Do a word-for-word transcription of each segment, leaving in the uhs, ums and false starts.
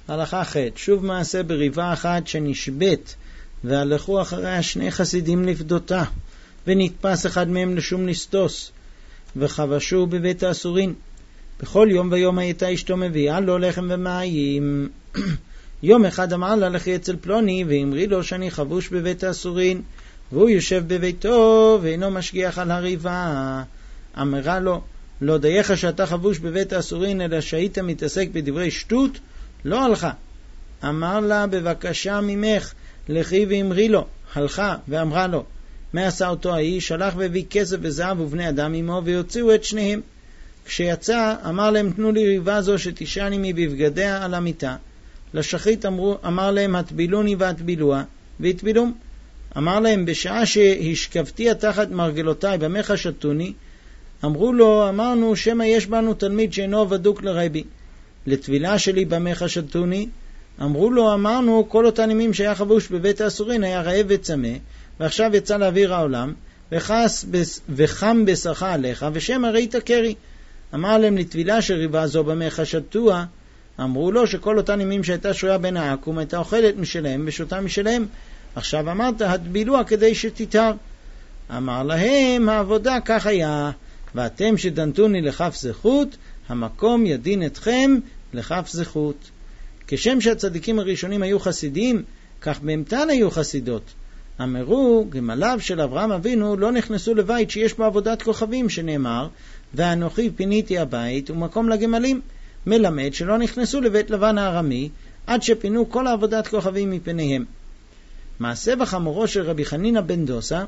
הלכה ח' שוב מעשה בריבה אחת שנשבט, והלכו אחריה שני חסידים לפדותה, ונתפס אחד מהם לשום לסטוס, וחבשו בבית האסורין. בכל יום ויום הייתה אשתו מביאה לו לחם ומים. יום אחד אמר לה לכי אצל פלוני, ואמרי לו שאני חבוש בבית האסורין, והוא יושב בביתו ואינו משגיח על הריבה. אמרה לו, לא דייך שאתה חבוש בבית האסורין, אלא שהיית מתעסק בדברי שטות, לא הלכה. אמר לה, בבקשה ממך, לכי ואמרי לו. הלכה ואמרה לו. מה עשה אותו האיש? שלח והביא כסף וזהב ובני אדם עמו, ויוציאו את שניהם. כשיצא, אמר להם, תנו לי ריבה זו שתשעני מבבגדיה על המיטה. לשחית אמרו, אמר להם, התבילוני והתבילוה, והתבילום. אמר להם, בשעה שהשכבתי תחת מרגלותיי, במה חשדתוני? אמרו לו, אמרנו, שמא יש בנו תלמיד שאינו בדוק לרבי. לטבילה שלי במה חשדתוני? אמרו לו, אמרנו, כל אותם ימים שהיה חבוש בבית האסורין היה רעב וצמא, ועכשיו יצא לאוויר העולם, וחס בס... וחם בשרך עליך, ושמא ראית קרי. אמר להם, לטבילה של ריבה זו במה חשדתוה? אמרו לו, שכל אותם ימים שהייתה שרויה בין העקום, הייתה אוכלת משלהם ושותה משלהם. עכשיו אמרת, התבילוה כדי שתתהר. אמר להם, העבודה כך היה, ואתם שדנתוני לכף זכות, המקום ידין אתכם לכף זכות. כשם שהצדיקים הראשונים היו חסידים, כך בהמתן היו חסידות. אמרו, גמליו של אברהם אבינו לא נכנסו לבית שיש בו עבודת כוכבים, שנאמר, ואנוכי פיניתי הבית ומקום לגמלים. מלמד שלא נכנסו לבית לבן הארמי, עד שפינו כל עבודת כוכבים מפניהם. מעשה וחמורו של רבי חנינא בן דוסה,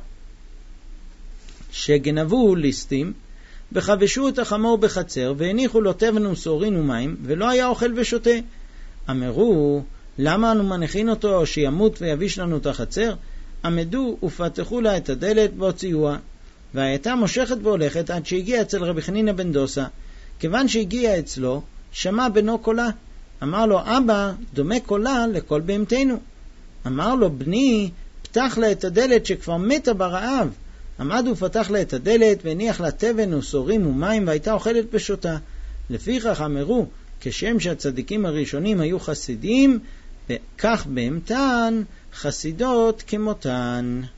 שגנבו ליסטים, וחבשו את החמור בחצר, והניחו לו תבן וסורין ומים, ולא היה אוכל ושותה. אמרו, למה אנו מניחין אותו שימות ויביש לנו את החצר? עמדו ופתחו לה את הדלת והוציאוה. והייתה מושכת והולכת עד שהגיעה אצל רבי חנינא בן דוסה. כיוון שהגיעה אצלו, שמע בנו קולה. אמר לו, אבא, דומה קולה לכל בהמתנו. אמר לו, בני, פתח לה את הדלת שכבר מתה ברעב. עמד ופתח לה את הדלת והניח לה תבן וסורים ומים, והייתה אוכלת בשותה. לפיכך אמרו, כשם שהצדיקים הראשונים היו חסידים, וכך בהמתן חסידות כמותן.